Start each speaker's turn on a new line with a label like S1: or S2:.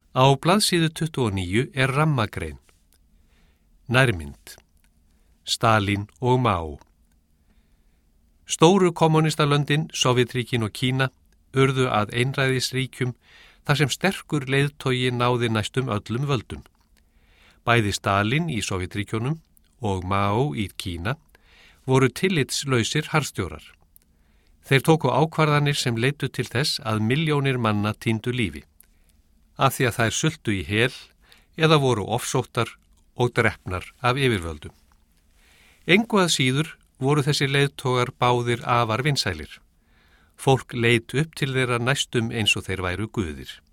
S1: Á blaðsíðu 29 er rammagrein. Nærmynd. Stalín og Mao. Stóru kommunistalöndin, Sovétríkin og Kína, urðu að einræðisríkjum þar sem sterkur leiðtogi náði næstum öllum völdum. Bæði Stalín í Sovétríkjunum og Mao í Kína voru tillitslausir harðstjórar. Þeir tóku ákvarðanir sem leiddu til þess að milljónir manna týndu lífi, af því að þær sultu í hel eða voru ofsóttar og drepnar af yfirvöldum. Engu að síður voru þessi leiðtogar báðir afar vinsælir. Fólk leit upp til þeirra næstum eins og þeir væru guðir.